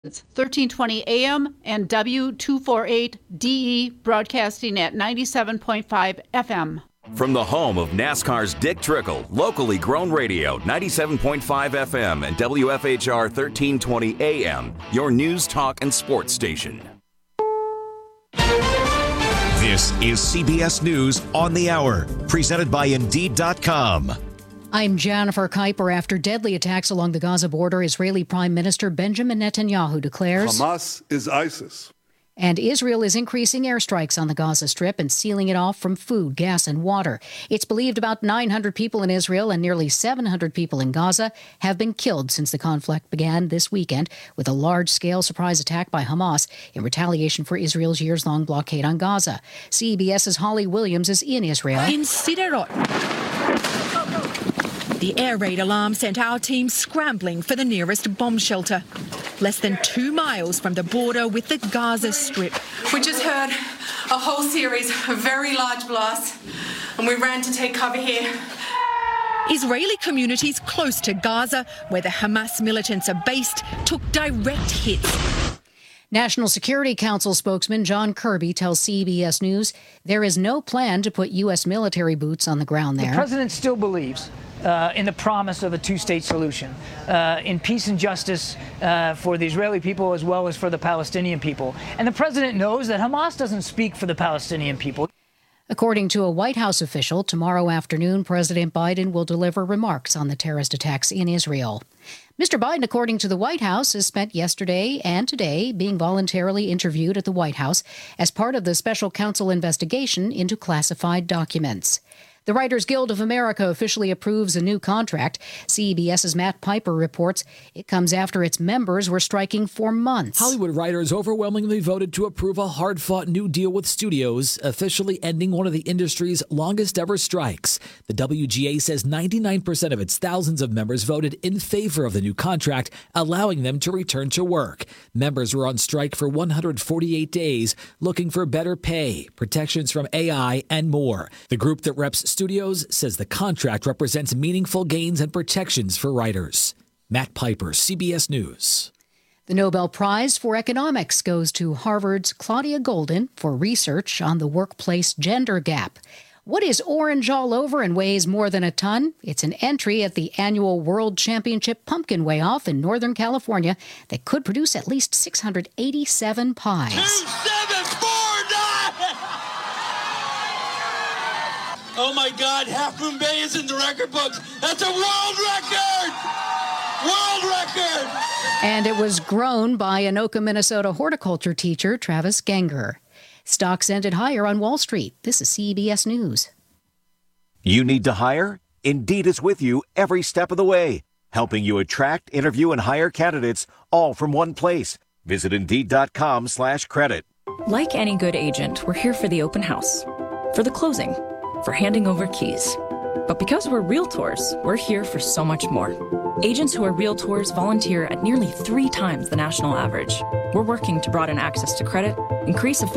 It's 1320 AM and W248DE broadcasting at 97.5 FM. From the home of NASCAR's Dick Trickle, locally grown radio, 97.5 FM and WFHR 1320 AM, your news, talk, and sports station. This is CBS News on the Hour, presented by Indeed.com. I'm Jennifer Kuiper. After deadly attacks along the Gaza border, Israeli Prime Minister Benjamin Netanyahu declares Hamas is ISIS. And Israel is increasing airstrikes on the Gaza Strip and sealing it off from food, gas, and water. It's believed about 900 people in Israel and nearly 700 people in Gaza have been killed since the conflict began this weekend with a large-scale surprise attack by Hamas in retaliation for Israel's years-long blockade on Gaza. CBS's Holly Williams is in Israel. In Sderot, the air raid alarm sent our team scrambling for the nearest bomb shelter, less than 2 miles from the border with the Gaza Strip. We just heard a whole series of very large blasts, and we ran to take cover here. Israeli communities close to Gaza, where the Hamas militants are based, took direct hits. National Security Council spokesman John Kirby tells CBS News there is no plan to put U.S. military boots on the ground there. The president still believes in the promise of a two-state solution, in peace and justice for the Israeli people as well as for the Palestinian people. And the president knows that Hamas doesn't speak for the Palestinian people. According to a White House official, tomorrow afternoon, President Biden will deliver remarks on the terrorist attacks in Israel. Mr. Biden, according to the White House, has spent yesterday and today being voluntarily interviewed at the White House as part of the special counsel investigation into classified documents. The Writers Guild of America officially approves a new contract. CBS's Matt Piper reports it comes after its members were striking for months. Hollywood writers overwhelmingly voted to approve a hard-fought new deal with studios, officially ending one of the industry's longest-ever strikes. The WGA says 99% of its thousands of members voted in favor of the new contract, allowing them to return to work. Members were on strike for 148 days, looking for better pay, protections from AI, and more. The group that reps Studios says the contract represents meaningful gains and protections for writers. Matt Piper, CBS News. The Nobel Prize for Economics goes to Harvard's Claudia Goldin for research on the workplace gender gap. What is orange all over and weighs more than a ton? It's an entry at the annual World Championship Pumpkin Weigh-Off in Northern California that could produce at least 687 pies. 2749! Oh my God, Half Moon Bay is in the record books. That's a world record! World record! And it was grown by Anoka, Minnesota horticulture teacher Travis Ganger. Stocks ended higher on Wall Street. This is CBS News. You need to hire? Indeed is with you every step of the way, helping you attract, interview, and hire candidates all from one place. Visit Indeed.com/credit. Like any good agent, we're here for the open house, for the closing, for handing over keys. But because we're realtors, we're here for so much more. Agents who are realtors volunteer at nearly 3 times the national average. We're working to broaden access to credit, increase